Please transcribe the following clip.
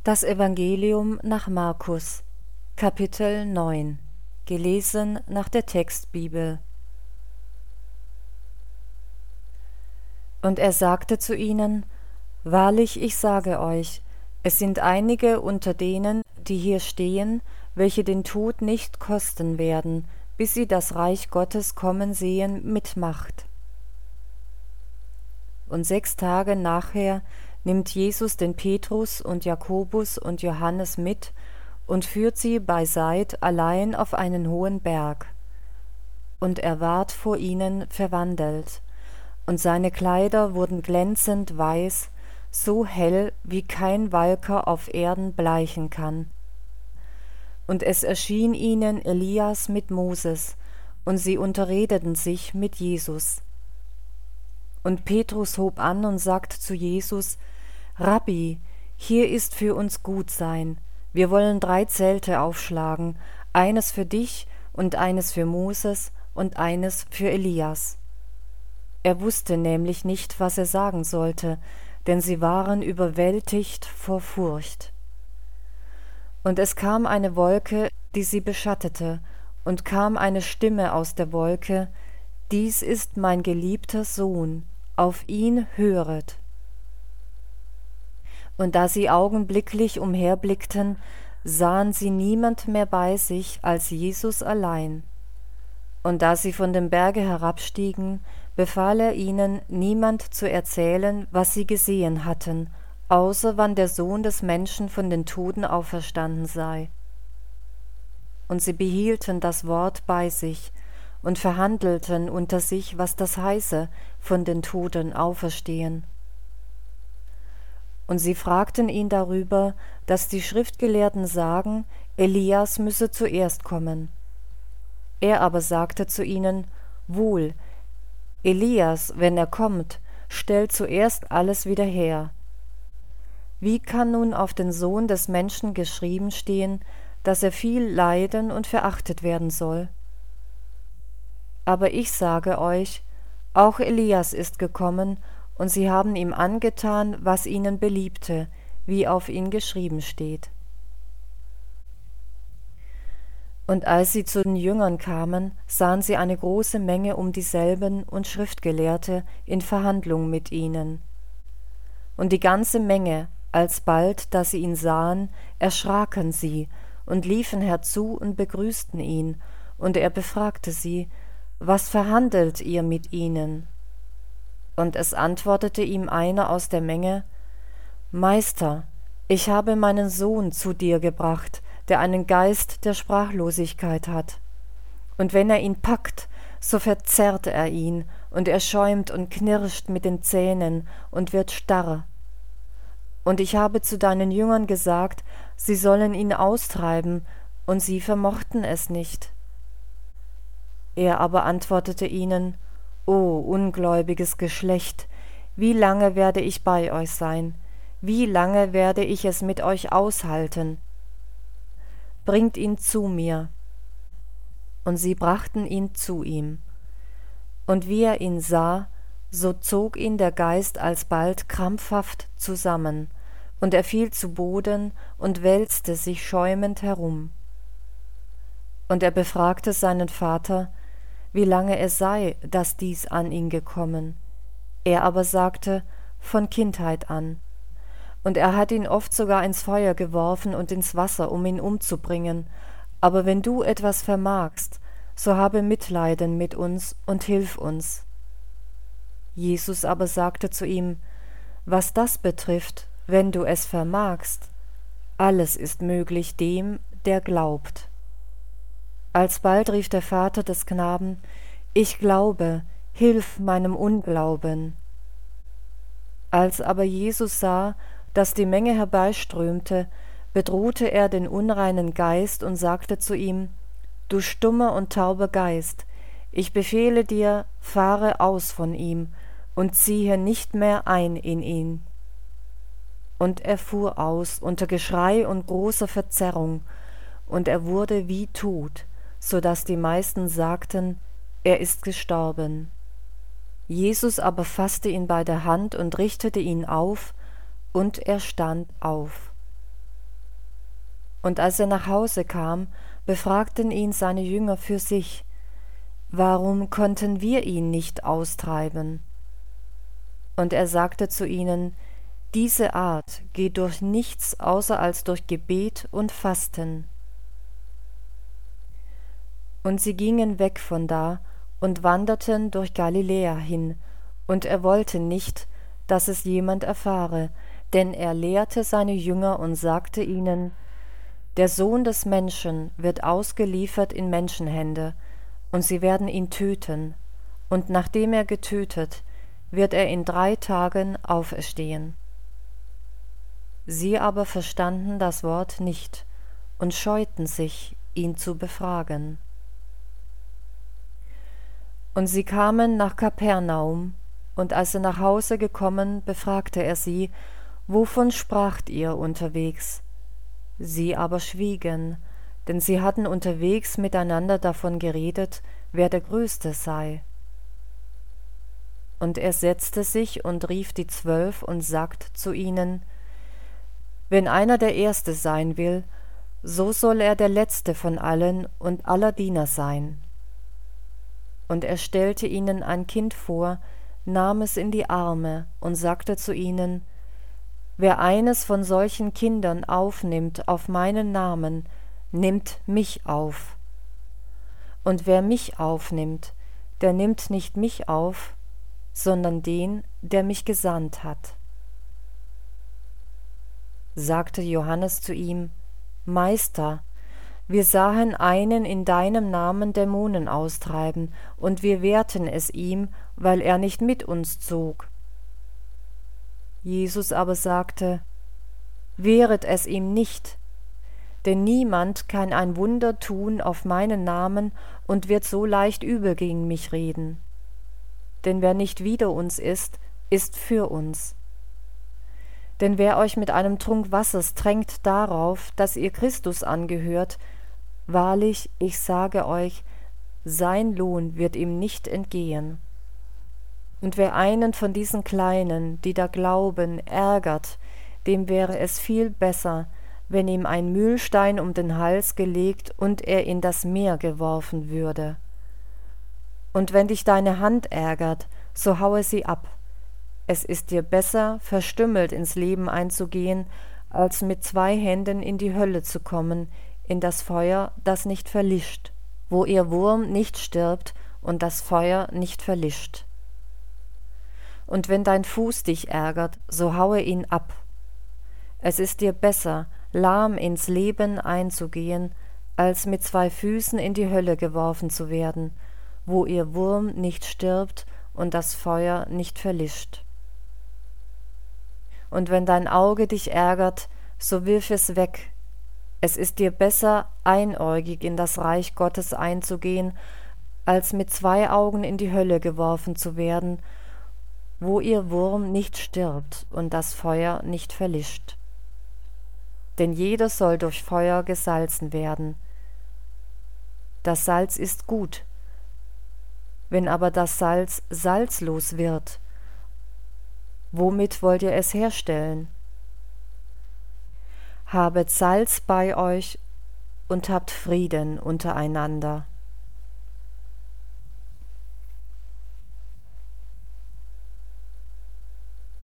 Das Evangelium nach Markus, Kapitel 9, gelesen nach der Textbibel. Und er sagte zu ihnen: Wahrlich, ich sage euch, es sind einige unter denen, die hier stehen, welche den Tod nicht kosten werden, bis sie das Reich Gottes kommen sehen mit Macht. Und 6 Tage nachher nimmt Jesus den Petrus und Jakobus und Johannes mit und führt sie beiseit allein auf einen hohen Berg. Und er ward vor ihnen verwandelt, und seine Kleider wurden glänzend weiß, so hell, wie kein Walker auf Erden bleichen kann. Und es erschien ihnen Elias mit Moses, und sie unterredeten sich mit Jesus. Und Petrus hob an und sagte zu Jesus: Rabbi, hier ist für uns gut sein. Wir wollen 3 Zelte aufschlagen, eines für dich und eines für Moses und eines für Elias. Er wusste nämlich nicht, was er sagen sollte, denn sie waren überwältigt vor Furcht. Und es kam eine Wolke, die sie beschattete, und kam eine Stimme aus der Wolke: Dies ist mein geliebter Sohn, auf ihn höret. Und da sie augenblicklich umherblickten, sahen sie niemand mehr bei sich als Jesus allein. Und da sie von dem Berge herabstiegen, befahl er ihnen, niemand zu erzählen, was sie gesehen hatten, außer wann der Sohn des Menschen von den Toten auferstanden sei. Und sie behielten das Wort bei sich und verhandelten unter sich, was das heiße, von den Toten auferstehen. Und sie fragten ihn darüber, dass die Schriftgelehrten sagen, Elias müsse zuerst kommen. Er aber sagte zu ihnen: Wohl, Elias, wenn er kommt, stellt zuerst alles wieder her. Wie kann nun auf den Sohn des Menschen geschrieben stehen, dass er viel leiden und verachtet werden soll? Aber ich sage euch, auch Elias ist gekommen, und sie haben ihm angetan, was ihnen beliebte, wie auf ihn geschrieben steht. Und als sie zu den Jüngern kamen, sahen sie eine große Menge um dieselben und Schriftgelehrte in Verhandlung mit ihnen. Und die ganze Menge, alsbald, dass sie ihn sahen, erschraken sie und liefen herzu und begrüßten ihn, und er befragte sie: Was verhandelt ihr mit ihnen? Und es antwortete ihm einer aus der Menge: Meister, ich habe meinen Sohn zu dir gebracht, der einen Geist der Sprachlosigkeit hat. Und wenn er ihn packt, so verzerrt er ihn, und er schäumt und knirscht mit den Zähnen und wird starr. Und ich habe zu deinen Jüngern gesagt, sie sollen ihn austreiben, und sie vermochten es nicht. Er aber antwortete ihnen: O ungläubiges Geschlecht, wie lange werde ich bei euch sein? Wie lange werde ich es mit euch aushalten? Bringt ihn zu mir. Und sie brachten ihn zu ihm. Und wie er ihn sah, so zog ihn der Geist alsbald krampfhaft zusammen, und er fiel zu Boden und wälzte sich schäumend herum. Und er befragte seinen Vater, wie lange es sei, dass dies an ihn gekommen. Er aber sagte: Von Kindheit an. Und er hat ihn oft sogar ins Feuer geworfen und ins Wasser, um ihn umzubringen. Aber wenn du etwas vermagst, so habe Mitleiden mit uns und hilf uns. Jesus aber sagte zu ihm: Was das betrifft, wenn du es vermagst, alles ist möglich dem, der glaubt. Alsbald rief der Vater des Knaben: Ich glaube, hilf meinem Unglauben. Als aber Jesus sah, dass die Menge herbeiströmte, bedrohte er den unreinen Geist und sagte zu ihm: Du stummer und tauber Geist, ich befehle dir, fahre aus von ihm und ziehe nicht mehr ein in ihn. Und er fuhr aus unter Geschrei und großer Verzerrung, und er wurde wie tot, so daß die meisten sagten, er ist gestorben. Jesus aber faßte ihn bei der Hand und richtete ihn auf, und er stand auf. Und als er nach Hause kam, befragten ihn seine Jünger für sich: Warum konnten wir ihn nicht austreiben? Und er sagte zu ihnen: Diese Art geht durch nichts außer als durch Gebet und Fasten. Und sie gingen weg von da und wanderten durch Galiläa hin, und er wollte nicht, dass es jemand erfahre, denn er lehrte seine Jünger und sagte ihnen: Der Sohn des Menschen wird ausgeliefert in Menschenhände, und sie werden ihn töten, und nachdem er getötet, wird er in 3 Tagen auferstehen. Sie aber verstanden das Wort nicht und scheuten sich, ihn zu befragen. Und sie kamen nach Kapernaum, und als er nach Hause gekommen, befragte er sie: Wovon spracht ihr unterwegs? Sie aber schwiegen, denn sie hatten unterwegs miteinander davon geredet, wer der Größte sei. Und er setzte sich und rief die 12 und sagte zu ihnen: Wenn einer der Erste sein will, so soll er der Letzte von allen und aller Diener sein. Und er stellte ihnen ein Kind vor, nahm es in die Arme und sagte zu ihnen: Wer eines von solchen Kindern aufnimmt auf meinen Namen, nimmt mich auf. Und wer mich aufnimmt, der nimmt nicht mich auf, sondern den, der mich gesandt hat. Sagte Johannes zu ihm: Meister, wir sahen einen in deinem Namen Dämonen austreiben, und wir wehrten es ihm, weil er nicht mit uns zog. Jesus aber sagte: Wehret es ihm nicht, denn niemand kann ein Wunder tun auf meinen Namen und wird so leicht übel gegen mich reden. Denn wer nicht wider uns ist, ist für uns. Denn wer euch mit einem Trunk Wassers tränkt darauf, dass ihr Christus angehört, wahrlich, ich sage euch, sein Lohn wird ihm nicht entgehen. Und wer einen von diesen Kleinen, die da glauben, ärgert, dem wäre es viel besser, wenn ihm ein Mühlstein um den Hals gelegt und er in das Meer geworfen würde. Und wenn dich deine Hand ärgert, so haue sie ab. Es ist dir besser, verstümmelt ins Leben einzugehen, als mit 2 Händen in die Hölle zu kommen, in das Feuer, das nicht verlischt, wo ihr Wurm nicht stirbt und das Feuer nicht verlischt. Und wenn dein Fuß dich ärgert, so haue ihn ab. Es ist dir besser, lahm ins Leben einzugehen, als mit 2 Füßen in die Hölle geworfen zu werden, wo ihr Wurm nicht stirbt und das Feuer nicht verlischt. Und wenn dein Auge dich ärgert, so wirf es weg. Es ist dir besser, einäugig in das Reich Gottes einzugehen, als mit 2 Augen in die Hölle geworfen zu werden, wo ihr Wurm nicht stirbt und das Feuer nicht verlischt. Denn jeder soll durch Feuer gesalzen werden. Das Salz ist gut. Wenn aber das Salz salzlos wird, womit wollt ihr es herstellen? Habet Salz bei euch und habt Frieden untereinander.